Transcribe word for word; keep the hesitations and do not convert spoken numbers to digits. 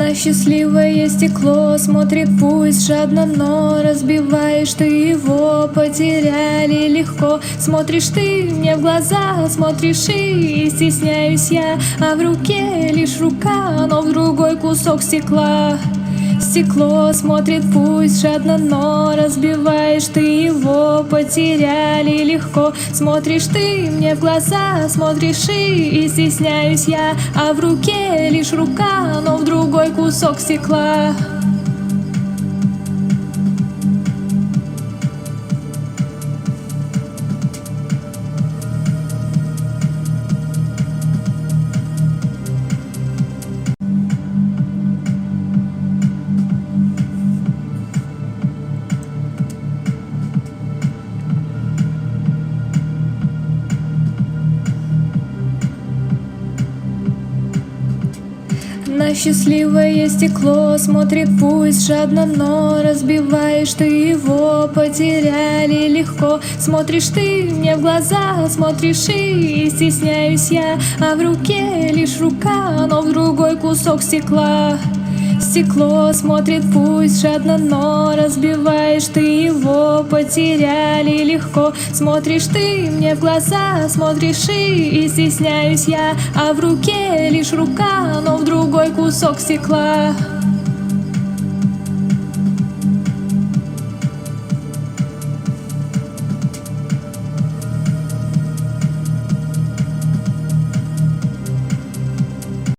На счастливое стекло смотрит пусть жадно, но разбиваешь ты его, потеряли легко. Смотришь ты мне в глаза, смотришь и стесняюсь я, а в руке лишь рука, но в другой кусок стекла. Стекло смотрит пусть жадно, но разбиваешь ты его, потеряли легко. Смотришь ты мне в глаза, смотришь и стесняюсь я, а в руке лишь рука, но в другой кусок стекла. На счастливое стекло смотрит пусть жадно, но разбиваешь ты его, потеряли легко. Смотришь ты мне в глаза, смотришь и стесняюсь я, а в руке лишь рука, но в другой кусок стекла. Стекло смотрит пусть жадно, но разбиваешь ты его, потеряли легко. Смотришь ты мне в глаза, смотришь и стесняюсь я, а в руке лишь рука, но в другой кусок стекла.